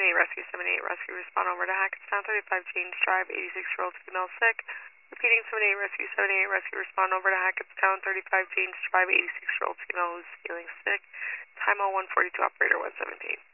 78 Rescue, 78 Rescue, respond over to Hackettstown, 35 James Drive, 86-year-old female sick. Repeating 78 Rescue, 78 Rescue, respond over to Hackettstown, 35 James Drive, 86-year-old female who's feeling sick. Time 0142, operator 117.